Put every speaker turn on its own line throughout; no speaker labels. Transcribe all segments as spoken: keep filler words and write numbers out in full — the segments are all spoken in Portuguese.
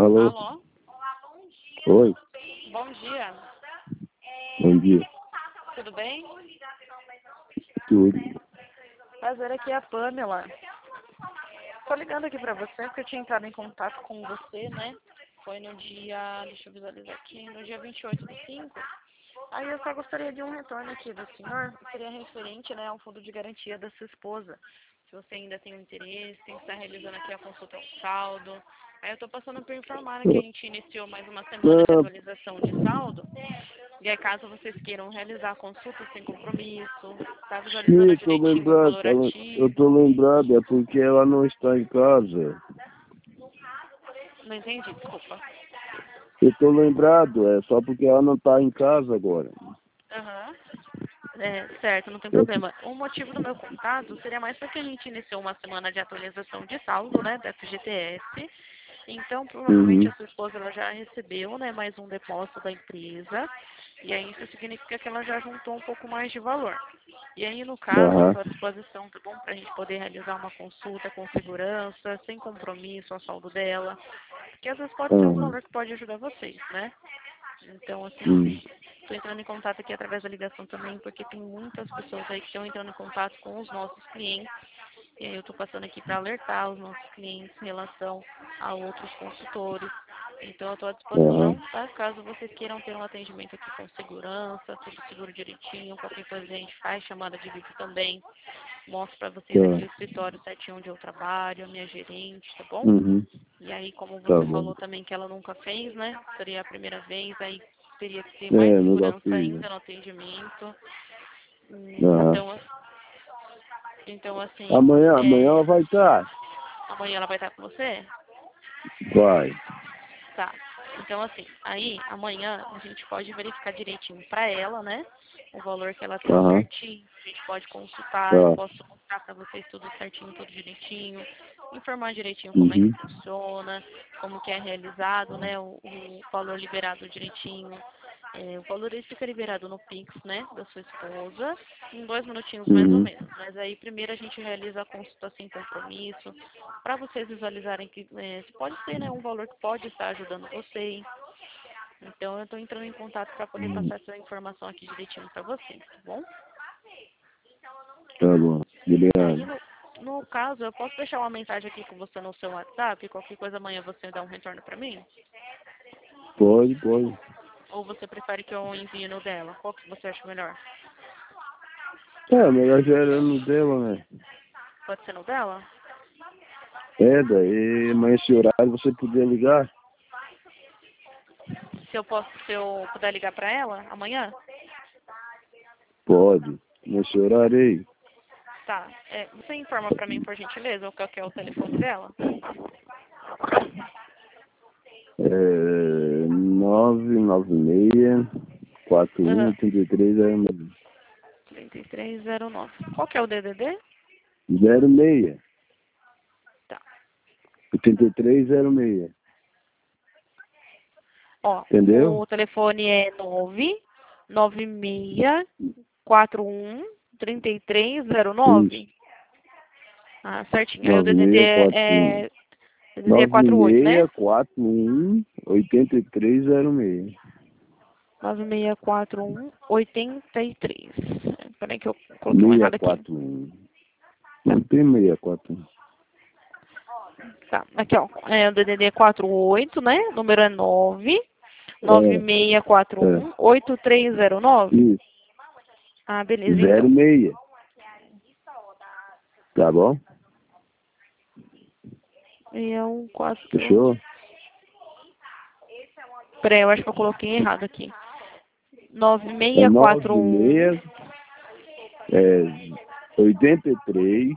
Alô?
Alô?
Oi,
Bom dia.
bom dia.
Tudo bem?
Tudo.
Prazer, aqui é a Pamela. Tô ligando aqui pra você porque eu tinha entrado em contato com você, né? Foi no dia, deixa eu visualizar aqui, no dia vinte e oito do cinco. Aí eu só gostaria de um retorno aqui do senhor, que seria referente, né, ao fundo de garantia da sua esposa. Se você ainda tem um interesse, tem que estar realizando aqui a consulta ao saldo. Aí eu tô passando por informar, né, que a gente iniciou mais uma semana de
Ah,
atualização de saldo. E aí, caso vocês queiram realizar a consulta sem compromisso, tá
sim,
visualizando
eu tô
direitinho o
lembrado.
valor
Ela, eu
ativo.
tô lembrado, é porque ela não está em casa.
Não entendi, desculpa.
Eu tô lembrado, é só porque ela não está em casa agora.
Aham. É, certo, não tem
Eu,
problema. O motivo do meu contato seria mais porque a gente iniciou uma semana de atualização de saldo, né, da F G T S. Então, provavelmente
uhum,
a sua esposa ela já recebeu, né, mais um depósito da empresa. E aí isso significa que ela já juntou um pouco mais de valor. E aí, no caso, eu
aham,
estou à disposição, tá bom? Para a gente poder realizar uma consulta com segurança, sem compromisso ao saldo dela. Porque às vezes pode ser um
aham,
valor que pode ajudar vocês, né? Então, assim,
hum,
estou entrando em contato aqui através da ligação também, porque tem muitas pessoas aí que estão entrando em contato com os nossos clientes. E aí eu estou passando aqui para alertar os nossos clientes em relação a outros consultores. Então eu estou à disposição,
aham,
tá? Caso vocês queiram ter um atendimento aqui com segurança, tudo seguro direitinho, qualquer coisa a gente faz chamada de vídeo também. Mostro para vocês aqui o
tá,
escritório certinho onde eu trabalho, a minha gerente, tá bom?
uhum,
E aí, como
tá
você
bom.
falou também que ela nunca fez, né? Seria a primeira vez, aí teria que ter mais
É, não dá
segurança
filho.
ainda no atendimento. Hum,
Aham.
Então, então assim,
Amanhã, amanhã ela
é,
vai estar.
amanhã ela vai estar com você?
Vai.
Tá. Então, assim, aí amanhã a gente pode verificar direitinho para ela, né? O valor que ela tem
Aham,
certinho. A gente pode consultar, eu
tá.
posso mostrar para vocês tudo certinho, tudo direitinho. Informar direitinho como é que
Uhum,
funciona, como que é realizado, né? O, o valor liberado direitinho. É, o valor ele fica liberado no Pix, né? Da sua esposa, em dois minutinhos mais ou
uhum,
menos. Mas aí primeiro a gente realiza a consulta sem compromisso, para vocês visualizarem que é, pode ser, né, um valor que pode estar ajudando vocês. Então eu estou entrando em contato para poder
uhum.
passar essa informação aqui direitinho para vocês, tá bom?
Tá bom.
E aí
Obrigado.
no, no caso, eu posso deixar uma mensagem aqui com você no seu WhatsApp, qualquer coisa amanhã você dá um retorno para mim?
Pode, pode.
Ou você prefere que eu envie no dela? Qual que você acha melhor?
É, melhor já era no dela, né?
Pode ser no dela?
É, daí, mas esse horário você podia ligar?
Se eu posso, se eu puder ligar para ela amanhã?
Pode. Nesse horário aí.
Tá. É, você informa para mim, por gentileza, qual que é o telefone dela?
É, nove nove seis, quatro um,
Aham.
oito três, zero
trinta e três zero nove. Qual que é o D D D?
zero seis.
Tá.
oito três zero seis.
Ó,
Entendeu?
o telefone é nove nove seis quatro um três três zero
Isso.
nove. Ah, certinho. Aí o D D D
nove seis quatro um.
é, D D D é
nove
quarenta e oito, né?
seis quatro um, oito três zero seis.
nove seis quatro um oito três. Peraí que eu coloquei um errado aqui.
seis quatro um. Não tem seis quatro um.
Tá, aqui ó. É, o D D D é quarenta e oito, né? O número é nove nove
É,
seis quatro
é.
um oito três zero nove.
Isso.
Ah, beleza,
Zero
então.
seis. Tá bom?
E é um quatro.
Fechou?
Peraí, eu acho que eu coloquei errado aqui. nove
É
seis quatro um.
nove seis, é, oito três,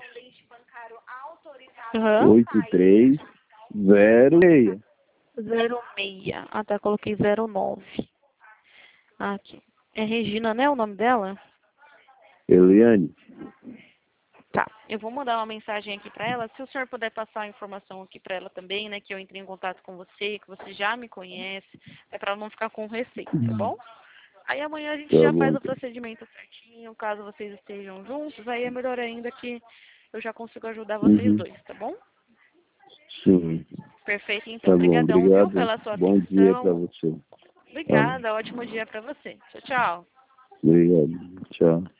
Aham.
oito três, zero seis.
zero seis. Ah, tá, coloquei zero nove. Ah, aqui. É Regina, né, o nome dela?
Eliane?
Tá. Eu vou mandar uma mensagem aqui pra ela. Se o senhor puder passar a informação aqui pra ela também, né, que eu entrei em contato com você, que você já me conhece, é pra ela não ficar com receio, tá bom? Aí amanhã a gente
Tá
já
bom,
faz o
então.
procedimento certinho, caso vocês estejam juntos, aí é melhor ainda que eu já consigo ajudar vocês
Uhum.
dois, tá bom?
Sim.
Perfeito, então.
Tá bom,
Obrigadão, viu,
obrigado.
pela sua
Bom
atenção.
dia pra você.
Obrigada, ótimo dia para você. Tchau, tchau.
Obrigado. Tchau.